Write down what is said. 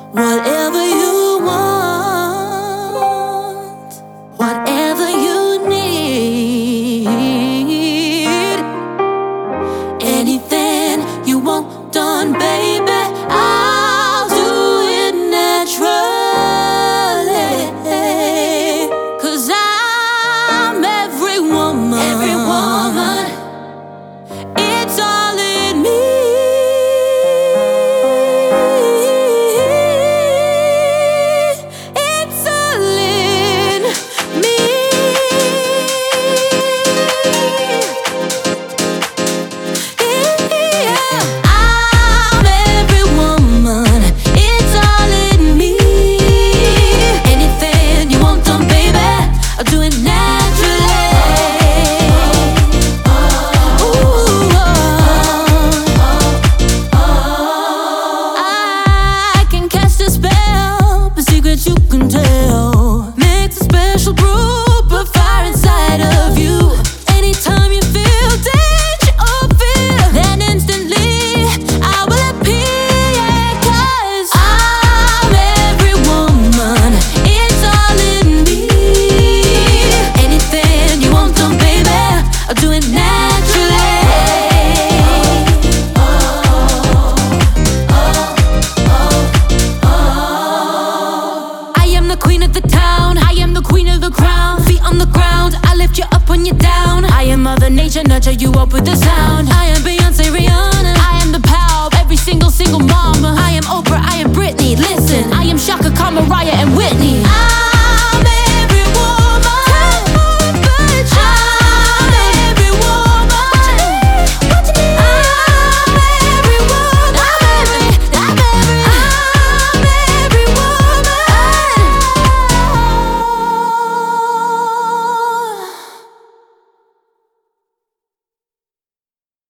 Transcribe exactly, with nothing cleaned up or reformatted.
Whatever you want, whatever you need, anything you want done, baby, I'll do it naturally. 'Cause I'm every woman, every woman. It's all in me. You can tell, makes a special group of fire inside of you. Anytime you feel danger or fear, then instantly I will appear. 'Cause I'm every woman, it's all in me. Anything you want done, baby, I'll do it naturally. Queen of the town, I am the queen of the crown. Feet on the ground, I lift you up when you're down. I am Mother Nature, nurture you up with the